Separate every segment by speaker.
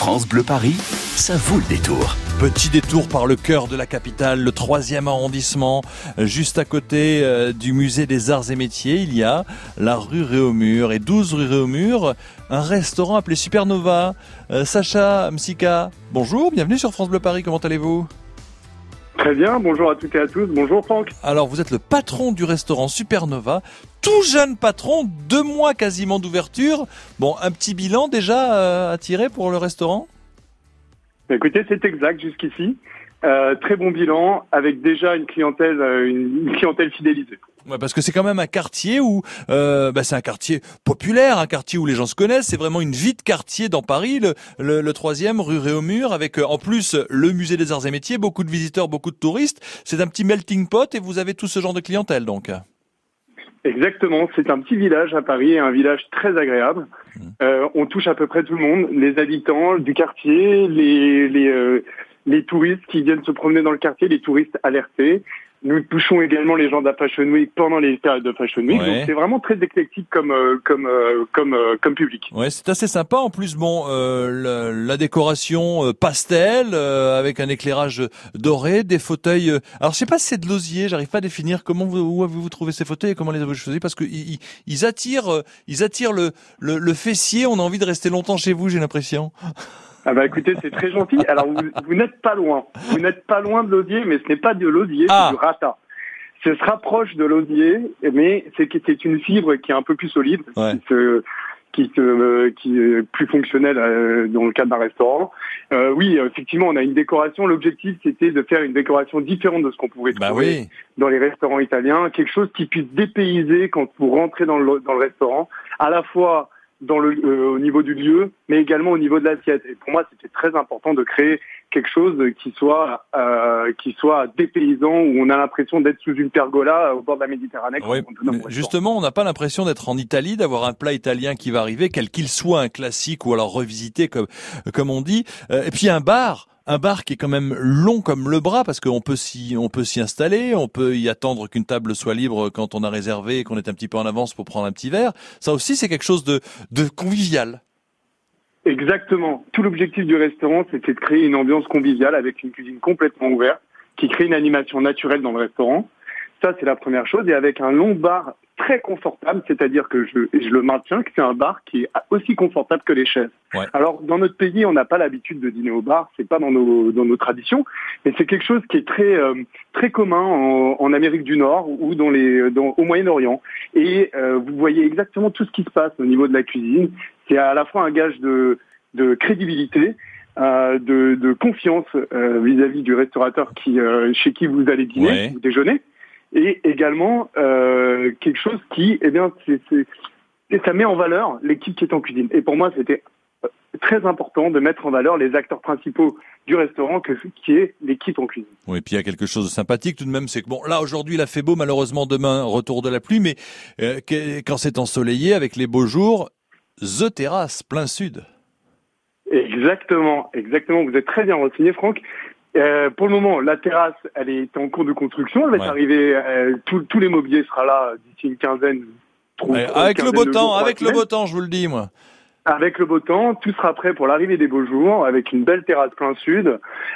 Speaker 1: France Bleu Paris, ça vaut le détour.
Speaker 2: Petit détour par le cœur de la capitale, le 3e arrondissement, juste à côté du musée des Arts et Métiers, il y a la rue Réaumur. Et 12 rue Réaumur, un restaurant appelé Supernova. Sacha Msika, bonjour, bienvenue sur France Bleu Paris, comment allez-vous ?
Speaker 3: Très bien, bonjour à toutes et à tous, bonjour Franck.
Speaker 2: Alors vous êtes le patron du restaurant Supernova, tout jeune patron, 2 mois quasiment d'ouverture. Bon, un petit bilan déjà à tirer pour le restaurant ?
Speaker 3: Écoutez, c'est exact jusqu'ici. Très bon bilan, avec déjà une clientèle fidélisée.
Speaker 2: Ouais, parce que c'est quand même un quartier où c'est un quartier populaire, un quartier où les gens se connaissent. C'est vraiment une vie de quartier dans Paris, le 3e rue Réaumur, avec en plus le musée des Arts et Métiers, beaucoup de visiteurs, beaucoup de touristes. C'est un petit melting pot et vous avez tout ce genre de clientèle donc.
Speaker 3: Exactement, c'est un petit village à Paris, un village très agréable. On touche à peu près tout le monde, les habitants du quartier, les touristes qui viennent se promener dans le quartier, les touristes alertés. Nous touchons également les gens de la Fashion Week pendant les périodes de Fashion Week. Ouais. Donc c'est vraiment très éclectique comme public.
Speaker 2: Ouais, c'est assez sympa. En plus, bon, la décoration pastel avec un éclairage doré, des fauteuils. Alors je sais pas si c'est de l'osier. J'arrive pas à définir où avez-vous trouvé ces fauteuils et comment les avez-vous choisis parce que ils attirent le fessier. On a envie de rester longtemps chez vous. J'ai l'impression.
Speaker 3: Ah bah écoutez, c'est très gentil. Alors vous n'êtes pas loin. Vous n'êtes pas loin de l'osier, mais ce n'est pas de l'osier, c'est du rata. Ça se rapproche de l'osier, mais c'est une fibre qui est un peu plus solide, ouais. qui est plus fonctionnelle dans le cadre d'un restaurant. Oui, effectivement, on a une décoration. L'objectif, c'était de faire une décoration différente de ce qu'on pouvait trouver dans les restaurants italiens. Quelque chose qui puisse dépayser quand vous rentrez dans le restaurant, à la fois au niveau du lieu, mais également au niveau de l'assiette. Et pour moi, c'était très important de créer quelque chose qui soit dépaysant, où on a l'impression d'être sous une pergola au bord de la Méditerranée.
Speaker 2: Oui, justement, on n'a pas l'impression d'être en Italie, d'avoir un plat italien qui va arriver, quel qu'il soit, un classique ou alors revisité comme on dit. Et puis un bar qui est quand même long comme le bras parce qu'on peut s'y installer, on peut y attendre qu'une table soit libre quand on a réservé et qu'on est un petit peu en avance pour prendre un petit verre. Ça aussi, c'est quelque chose de convivial.
Speaker 3: Exactement. Tout l'objectif du restaurant, c'était de créer une ambiance conviviale avec une cuisine complètement ouverte qui crée une animation naturelle dans le restaurant. Ça, c'est la première chose. Et avec un long bar très confortable, c'est-à-dire que je le maintiens, que c'est un bar qui est aussi confortable que les chaises. Ouais. Alors, dans notre pays, on n'a pas l'habitude de dîner au bar, c'est pas dans nos traditions, mais c'est quelque chose qui est très commun en Amérique du Nord ou au Moyen-Orient. Et vous voyez exactement tout ce qui se passe au niveau de la cuisine. C'est à la fois un gage de crédibilité, de confiance vis-à-vis du restaurateur chez qui vous allez dîner ou déjeuner. Et également quelque chose qui, ça met en valeur l'équipe qui est en cuisine. Et pour moi, c'était très important de mettre en valeur les acteurs principaux du restaurant, qui est l'équipe en cuisine.
Speaker 2: Oui, et puis il y a quelque chose de sympathique tout de même, c'est que bon, là aujourd'hui il a fait beau, malheureusement demain retour de la pluie, mais quand c'est ensoleillé avec les beaux jours, The Terrasse, plein sud.
Speaker 3: Exactement. Vous êtes très bien renseigné, Franck. Pour le moment, la terrasse, elle est en cours de construction. Elle va arriver. Tous les mobiliers sera là d'ici une quinzaine.
Speaker 2: Avec le beau temps, je vous le dis, moi.
Speaker 3: Avec le beau temps, tout sera prêt pour l'arrivée des beaux jours, avec une belle terrasse plein sud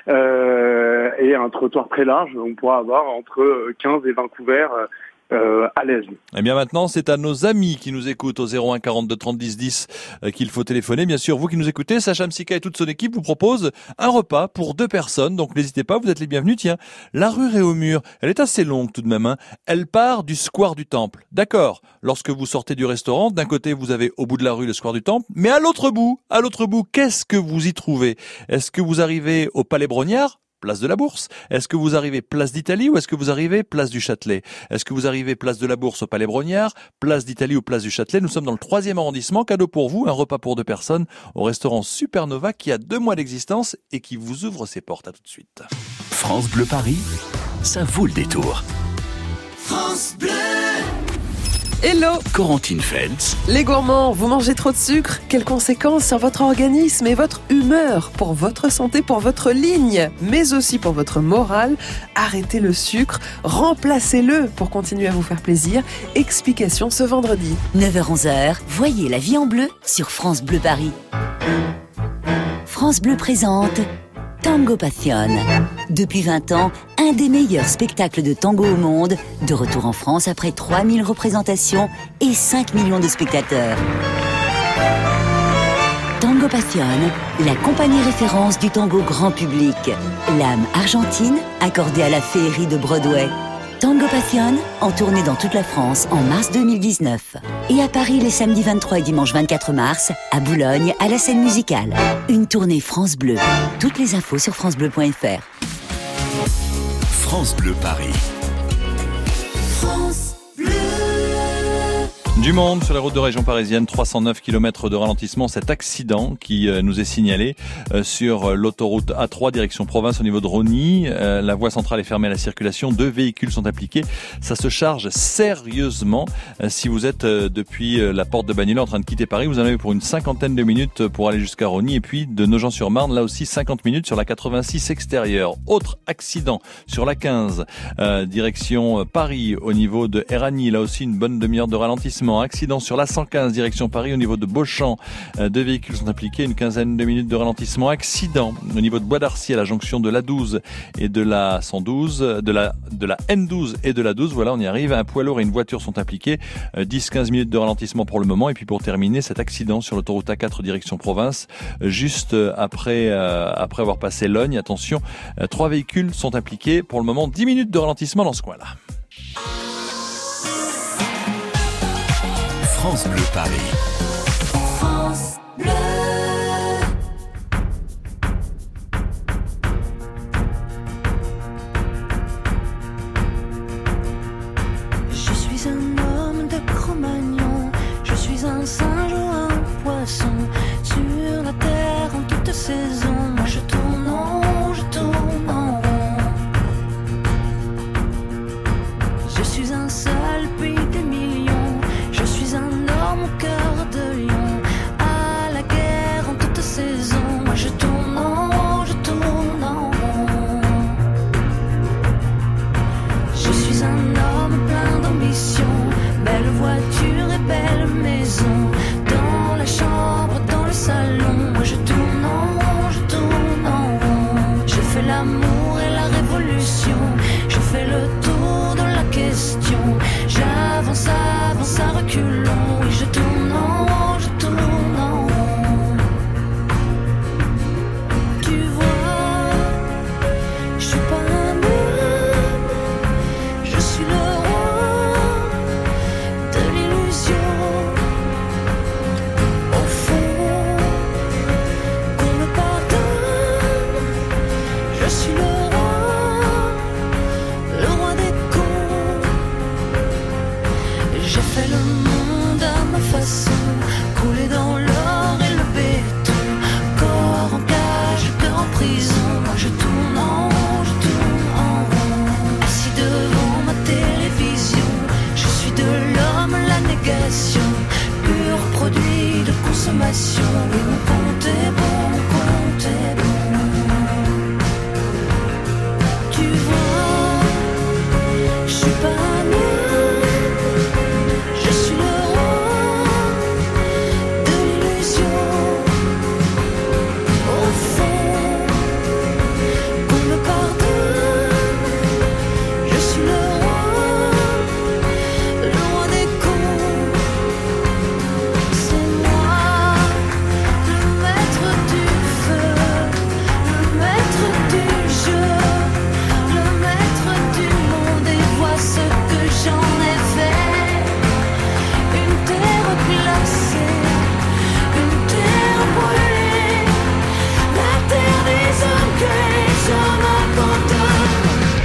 Speaker 3: et un trottoir très large. On pourra avoir entre 15 et 20 couverts. À l'aise.
Speaker 2: Eh bien maintenant, c'est à nos amis qui nous écoutent au 01 42 30 10 10 qu'il faut téléphoner. Bien sûr, vous qui nous écoutez, Sacha Msika et toute son équipe vous proposent un repas pour 2 personnes. Donc n'hésitez pas, vous êtes les bienvenus. Tiens, la rue Réaumur, elle est assez longue tout de même. Hein. Elle part du square du Temple. D'accord, lorsque vous sortez du restaurant, d'un côté vous avez au bout de la rue le square du Temple, mais à l'autre bout, qu'est-ce que vous y trouvez ? Est-ce que vous arrivez au Palais Brognard ? Place de la Bourse. Est-ce que vous arrivez place d'Italie ou est-ce que vous arrivez place du Châtelet ? Est-ce que vous arrivez place de la Bourse au Palais Brognard, place d'Italie ou place du Châtelet ? Nous sommes dans le 3e arrondissement. Cadeau pour vous, un repas pour 2 personnes au restaurant Supernova qui a 2 mois d'existence et qui vous ouvre ses portes. À tout de suite.
Speaker 1: France Bleu Paris, ça vaut le détour.
Speaker 4: France Bleu.
Speaker 1: Hello Corentine Feltz.
Speaker 4: Les gourmands, vous mangez trop de sucre ? Quelles conséquences sur votre organisme et votre humeur ? Pour votre santé, pour votre ligne, mais aussi pour votre morale, arrêtez le sucre, remplacez-le pour continuer à vous faire plaisir. Explication ce vendredi.
Speaker 5: 9h-11h, voyez la vie en bleu sur France Bleu Paris. France Bleu présente Tango Passion. Depuis 20 ans, un des meilleurs spectacles de tango au monde, de retour en France après 3000 représentations et 5 millions de spectateurs. Tango Passion, la compagnie référence du tango grand public. L'âme argentine accordée à la féerie de Broadway. Tango Passion, en tournée dans toute la France en mars 2019. Et à Paris les samedis 23 et dimanche 24 mars, à Boulogne, à la scène musicale. Une tournée France Bleu. Toutes les infos sur francebleu.fr.
Speaker 1: France Bleu Paris.
Speaker 5: France Bleu.
Speaker 2: Du monde sur la route de région parisienne, 309 km de ralentissement. Cet accident qui nous est signalé sur l'autoroute A3 direction province au niveau de Rosny. La voie centrale est fermée à la circulation. 2 véhicules sont impliqués. Ça se charge sérieusement. Si vous êtes depuis la porte de Bagnolet en train de quitter Paris, vous en avez pour une 50aine de minutes pour aller jusqu'à Rosny. Et puis de Nogent-sur-Marne, là aussi 50 minutes sur la 86 extérieure. Autre accident sur la 15 direction Paris au niveau de Éragny. Là aussi une bonne demi-heure de ralentissement. Accident sur la 115 direction Paris au niveau de Beauchamp. 2 véhicules sont impliqués, une quinzaine de minutes de ralentissement. Accident au niveau de Bois d'Arcy à la jonction de l'A12 et de la 112, de la N12 et de la 12. Voilà, on y arrive. Un poids lourd et une voiture sont impliqués. 10-15 minutes de ralentissement pour le moment. Et puis pour terminer, cet accident sur l'autoroute A4 direction province, juste après avoir passé Logne. Attention, 3 véhicules sont impliqués. Pour le moment, 10 minutes de ralentissement dans ce coin-là.
Speaker 1: France Bleu Paris.
Speaker 5: France Bleu.
Speaker 6: Je suis un homme de Cro-Magnon, je suis un singe ou un poisson, sur la terre en toute saison, moi je tourne en rond, je tourne en rond. Je suis un seul pays des millions, je suis un homme au cœur de lion, à la guerre en toute saison, moi je tourne en rond, je tourne en rond. Je suis un homme plein d'ambition, belle voiture et belle maison, dans la chambre, dans le salon, moi je tourne en rond, je tourne en rond. Je fais l'amour et la révolution, je fais le tour de la question, j'avance, avance à reculons, et je tourne en rond, je tourne en rond. Tu vois, je suis pas un homme, je suis le roi de l'illusion. Au fond, qu'on me pardonne, je suis le roi des cons. J'ai fait le monde à ma façon, coulé dans l'or et le béton, corps en cage, cœur en prison, moi je tourne en rond, je tourne en rond. Assis devant ma télévision, je suis de l'homme la négation, pur produit de consommation, oui mon compte est bon, mon compte est bon. Tu vois, je suis pas un homme, je suis le roi de l'illusion. Au fond, qu'on me pardonne, je suis le roi des cons. C'est moi, le maître du feu, le maître du jeu, le maître du monde, et vois ce que j'en ai fait. Une terre glacée, une terre brûlée, la terre des hommes que les hommes abandonnent.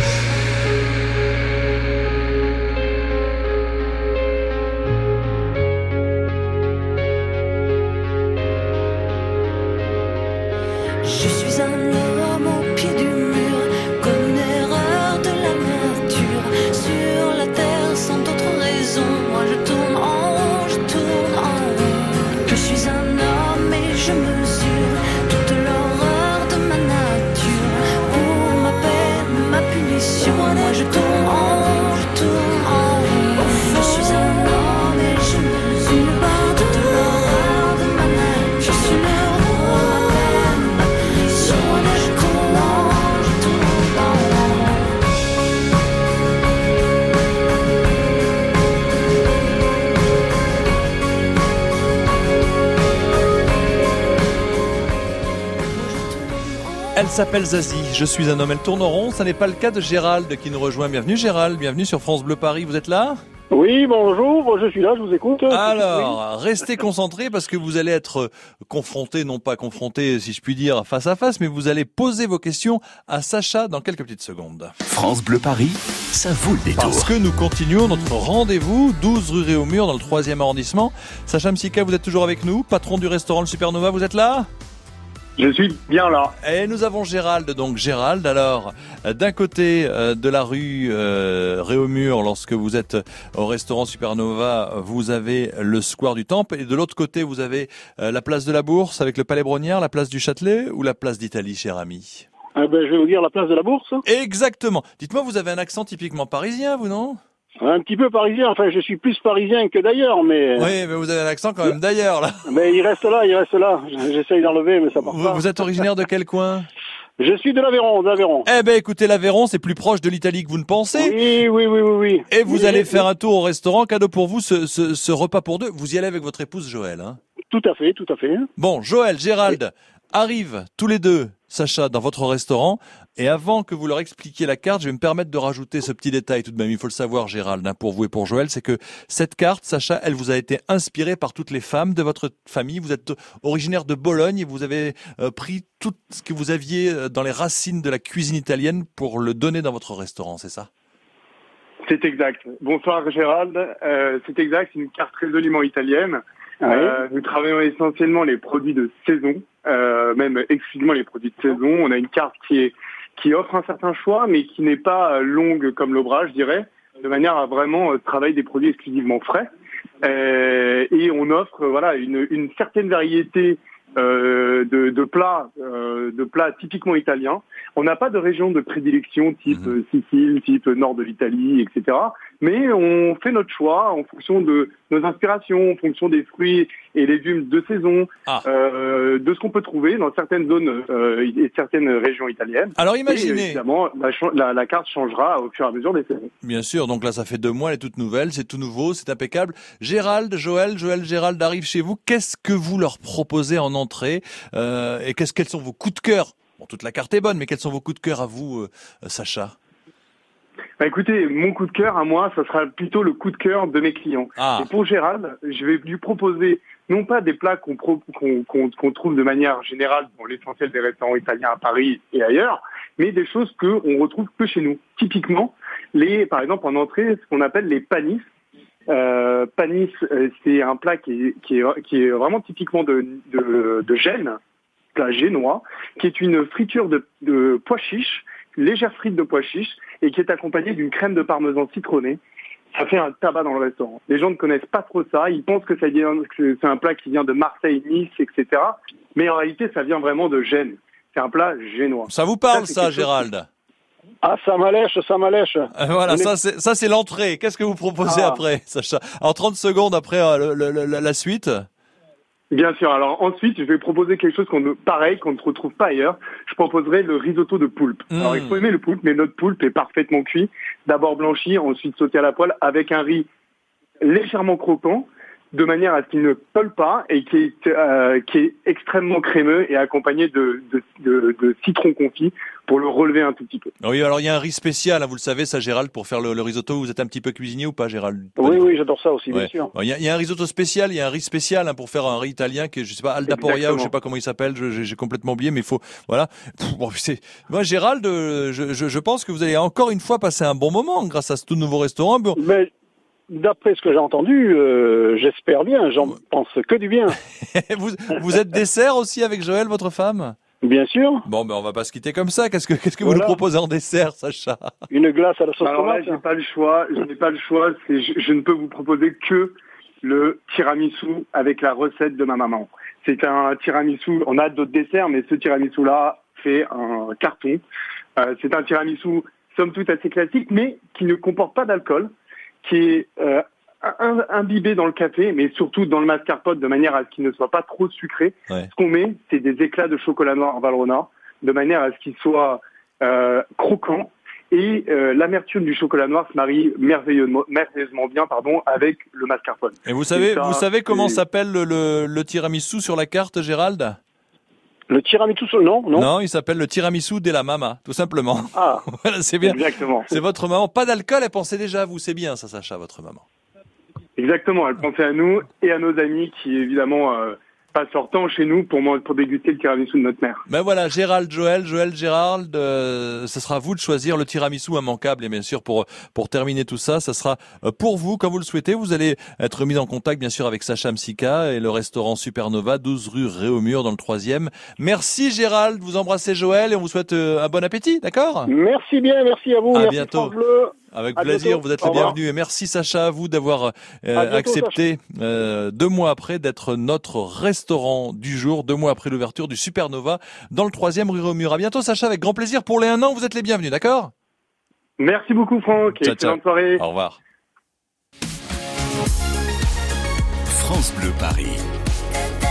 Speaker 6: Je suis un homme au pied du mur, comme une erreur de la nature, sur la terre sans d'autre raison, moi je tourne en rond, je tourne en rond. Je suis un homme et je mesure toute l'horreur de ma nature, pour ma peine, ma punition, moi je tourne en rond, je tourne en rond. Je suis un homme et je mesure toute l'horreur de ma nature, je suis le roi, ma peine, ma
Speaker 2: Elle s'appelle Zazie, je suis un homme, elle tourne rond. Ça n'est pas le cas de Gérald qui nous rejoint. Bienvenue Gérald, bienvenue sur France Bleu Paris, vous êtes là ?
Speaker 7: Oui, bonjour, je suis là, je vous écoute.
Speaker 2: Alors, restez concentrés parce que vous allez être confrontés, non pas confrontés si je puis dire face à face, mais vous allez poser vos questions à Sacha dans quelques petites secondes.
Speaker 1: France Bleu Paris, ça vaut le détour.
Speaker 2: Parce que nous continuons notre rendez-vous, 12 rue Réaumur dans le 3e arrondissement. Sacha Msika, vous êtes toujours avec nous, patron du restaurant Le Supernova, vous êtes là ?
Speaker 3: Je suis bien là.
Speaker 2: Et nous avons Gérald, donc Gérald, alors d'un côté de la rue Réaumur, lorsque vous êtes au restaurant Supernova, vous avez le square du Temple, et de l'autre côté vous avez la place de la Bourse avec le Palais Brognard, la place du Châtelet ou la place d'Italie, cher ami ?
Speaker 7: Je vais vous dire la place de la Bourse.
Speaker 2: Exactement. Dites-moi, vous avez un accent typiquement parisien, vous, non ?
Speaker 7: Un petit peu parisien, enfin je suis plus parisien que d'ailleurs, mais...
Speaker 2: Oui, mais vous avez un accent quand même d'ailleurs, là.
Speaker 7: Mais il reste là. J'essaye d'enlever, mais ça part pas.
Speaker 2: Vous êtes originaire de quel coin ?
Speaker 7: Je suis de l'Aveyron.
Speaker 2: Eh ben écoutez, l'Aveyron, c'est plus proche de l'Italie que vous ne pensez.
Speaker 7: Oui.
Speaker 2: Et vous allez faire un tour au restaurant, cadeau pour vous, ce repas pour deux. Vous y allez avec votre épouse Joël, hein ?
Speaker 7: Tout à fait.
Speaker 2: Bon, Joël, Gérald, arrivent tous les deux, Sacha, dans votre restaurant. Et avant que vous leur expliquiez la carte, je vais me permettre de rajouter ce petit détail tout de même. Il faut le savoir, Gérald, hein, pour vous et pour Joël, c'est que cette carte, Sacha, elle vous a été inspirée par toutes les femmes de votre famille. Vous êtes originaire de Bologne et vous avez pris tout ce que vous aviez dans les racines de la cuisine italienne pour le donner dans votre restaurant, c'est ça ?
Speaker 3: C'est exact. Bonsoir Gérald. C'est exact, c'est une carte résolument italienne.
Speaker 7: Oui.
Speaker 3: Nous travaillons essentiellement les produits de saison, même exclusivement les produits de saison. On a une carte qui offre un certain choix, mais qui n'est pas longue comme le bras, je dirais, de manière à vraiment travailler des produits exclusivement frais. Et on offre une certaine variété de plats typiquement italiens. On n'a pas de région de prédilection type Sicile, type nord de l'Italie, etc. Mais on fait notre choix en fonction de nos inspirations, en fonction des fruits et légumes de saison, de ce qu'on peut trouver dans certaines zones et certaines régions italiennes.
Speaker 2: Alors imaginez...
Speaker 3: Et évidemment, la carte changera au fur et à mesure des saisons.
Speaker 2: Bien sûr, donc là ça fait 2 mois, elle est toute nouvelle, c'est tout nouveau, c'est impeccable. Gérald, Gérald arrive chez vous, qu'est-ce que vous leur proposez en entrée et quels sont vos coups de cœur ? Bon, toute la carte est bonne, mais quels sont vos coups de cœur à vous, Sacha ?
Speaker 3: Écoutez, mon coup de cœur à moi, ça sera plutôt le coup de cœur de mes clients. Et pour Gérald, je vais lui proposer non pas des plats qu'on trouve de manière générale dans l'essentiel des restaurants italiens à Paris et ailleurs, mais des choses qu'on retrouve que chez nous. Typiquement, par exemple en entrée, ce qu'on appelle les panis. Panis, c'est un plat qui est vraiment typiquement de Gênes, plat génois, qui est une friture de pois chiches, légère frite de pois chiches, et qui est accompagnée d'une crème de parmesan citronnée. Ça fait un tabac dans le restaurant. Les gens ne connaissent pas trop ça, ils pensent que c'est un plat qui vient de Marseille, Nice, etc. Mais en réalité, ça vient vraiment de Gênes. C'est un plat génois.
Speaker 2: Ça vous parle ça Gérald ?
Speaker 7: Ah, ça m'allèche.
Speaker 2: Voilà, ça c'est l'entrée. Qu'est-ce que vous proposez après, Sacha ? En 30 secondes après la suite.
Speaker 3: Bien sûr. Alors ensuite, je vais proposer quelque chose qu'on ne retrouve pas ailleurs. Je proposerai le risotto de poulpe. Alors il faut aimer le poulpe, mais notre poulpe est parfaitement cuit. D'abord blanchi, ensuite sauté à la poêle avec un riz légèrement croquant, de manière à ce qu'il ne colle pas et qui est extrêmement crémeux et accompagné de citron confit pour le relever un tout petit peu.
Speaker 2: Oui, alors il y a un riz spécial, hein, vous le savez ça Gérald, pour faire le risotto. Vous êtes un petit peu cuisinier ou pas Gérald ?
Speaker 7: Oui, j'adore ça aussi, bien sûr.
Speaker 2: Il y a un risotto spécial, il y a un riz spécial hein, pour faire un riz italien qui est, je sais pas, Aldaporia ou je sais pas comment il s'appelle, j'ai complètement oublié, mais il faut, voilà. Moi Gérald, je pense que vous allez encore une fois passer un bon moment grâce à ce tout nouveau restaurant. Bon.
Speaker 7: Mais d'après ce que j'ai entendu, j'espère bien, j'en pense que du bien.
Speaker 2: vous êtes dessert aussi avec Joël, votre femme ?
Speaker 7: Bien sûr.
Speaker 2: Bon, on va pas se quitter comme ça. Qu'est-ce que vous nous proposez en dessert, Sacha ?
Speaker 7: Une glace à la sauce
Speaker 3: tomate. Là, je n'ai pas le choix. Je ne peux vous proposer que le tiramisu avec la recette de ma maman. C'est un tiramisu. On a d'autres desserts, mais ce tiramisu-là fait un carton. C'est un tiramisu, somme toute, assez classique, mais qui ne comporte pas d'alcool, qui est imbibé dans le café, mais surtout dans le mascarpone, de manière à ce qu'il ne soit pas trop sucré. Ouais. Ce qu'on met, c'est des éclats de chocolat noir Valrhona, de manière à ce qu'il soit croquant. Et l'amertume du chocolat noir se marie merveilleusement bien, avec le mascarpone.
Speaker 2: Et vous savez comment s'appelle le tiramisu sur la carte, Gérald ?
Speaker 7: Le tiramisu, non?
Speaker 2: Non, il s'appelle le tiramisu de la mama, tout simplement.
Speaker 7: Ah,
Speaker 2: Voilà, c'est bien.
Speaker 3: Exactement.
Speaker 2: C'est votre maman. Pas d'alcool, elle pensait déjà à vous. C'est bien ça, Sacha, votre maman.
Speaker 3: Exactement, elle pensait à nous et à nos amis qui, évidemment, passent leur temps chez nous pour déguster le tiramisu de notre mère.
Speaker 2: Ben voilà, Gérald, Joël, Gérald, ce sera à vous de choisir le tiramisu immanquable. Et bien sûr, pour terminer tout ça, ça sera pour vous, comme vous le souhaitez. Vous allez être mis en contact, bien sûr, avec Sacha Msika et le restaurant Supernova, 12 rue Réaumur, dans le 3e. Merci Gérald, vous embrassez Joël et on vous souhaite un bon appétit, d'accord?
Speaker 7: merci bien, merci à vous.
Speaker 2: À
Speaker 7: merci
Speaker 2: bientôt.
Speaker 7: France Bleu.
Speaker 2: Avec
Speaker 7: À
Speaker 2: plaisir,
Speaker 7: bientôt.
Speaker 2: vous êtes
Speaker 7: Au
Speaker 2: les
Speaker 7: revoir.
Speaker 2: bienvenus. Et merci Sacha à vous d'avoir
Speaker 7: bientôt,
Speaker 2: accepté 2 mois après d'être notre restaurant du jour, 2 mois après l'ouverture du Supernova dans le 3e rue Réaumur. À bientôt Sacha, avec grand plaisir. Pour les 1 an, vous êtes les bienvenus, d'accord?
Speaker 3: Merci beaucoup Franck, et
Speaker 2: Ciao,
Speaker 3: excellente
Speaker 2: ciao.
Speaker 3: soirée.
Speaker 2: Au revoir.
Speaker 1: France Bleu Paris.